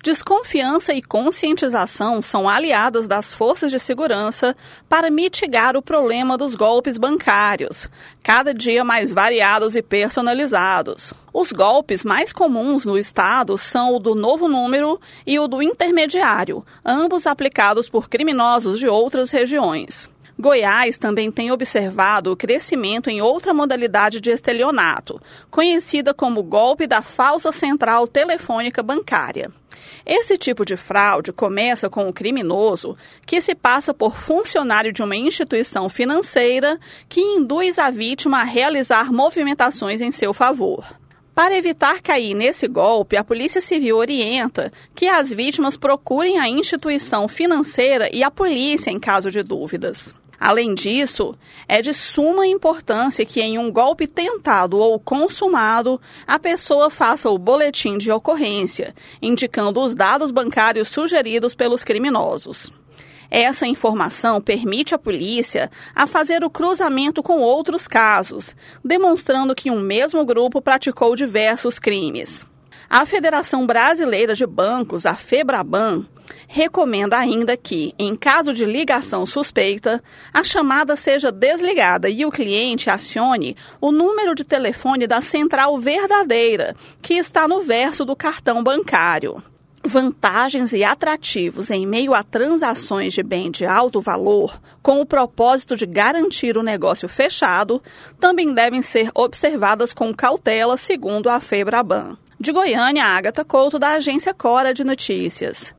Desconfiança e conscientização são aliadas das forças de segurança para mitigar o problema dos golpes bancários, cada dia mais variados e personalizados. Os golpes mais comuns no estado são o do novo número e o do intermediário, ambos aplicados por criminosos de outras regiões. Goiás também tem observado o crescimento em outra modalidade de estelionato, conhecida como golpe da falsa central telefônica bancária. Esse tipo de fraude começa com o criminoso que se passa por funcionário de uma instituição financeira que induz a vítima a realizar movimentações em seu favor. Para evitar cair nesse golpe, a Polícia Civil orienta que as vítimas procurem a instituição financeira e a polícia em caso de dúvidas. Além disso, é de suma importância que em um golpe tentado ou consumado, a pessoa faça o boletim de ocorrência, indicando os dados bancários sugeridos pelos criminosos. Essa informação permite à polícia a fazer o cruzamento com outros casos, demonstrando que um mesmo grupo praticou diversos crimes. A Federação Brasileira de Bancos, a FEBRABAN, recomenda ainda que, em caso de ligação suspeita, a chamada seja desligada e o cliente acione o número de telefone da central verdadeira, que está no verso do cartão bancário. Vantagens e atrativos em meio a transações de bem de alto valor, com o propósito de garantir o negócio fechado, também devem ser observadas com cautela, segundo a FEBRABAN. De Goiânia, Ágata Couto, da agência Cora de Notícias.